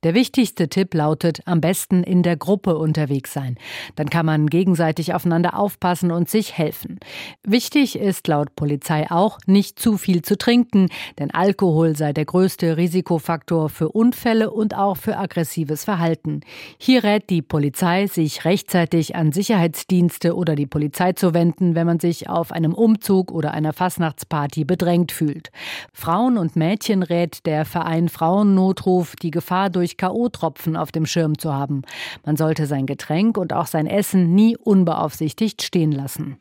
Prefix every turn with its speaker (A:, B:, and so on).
A: Der wichtigste Tipp lautet, am besten in der Gruppe unterwegs sein. Dann kann man gegenseitig aufeinander aufpassen und sich helfen. Wichtig ist laut Polizei auch, nicht zu viel zu trinken, denn Alkohol sei der größte Risikofaktor für Unfälle und auch für aggressives Verhalten. Hier rät die Polizei, sich rechtzeitig an Sicherheitsdienste oder die Polizei zu wenden, wenn man sich auf einem Umzug oder einer Fastnachtsparty bedrängt fühlt. Frauen und Mädchen rät der Verein Frauennotruf, die Gefahr durch K.O.-Tropfen auf dem Schirm zu haben. Man sollte sein Getränk und auch sein Essen nie unbeaufsichtigt stehen lassen.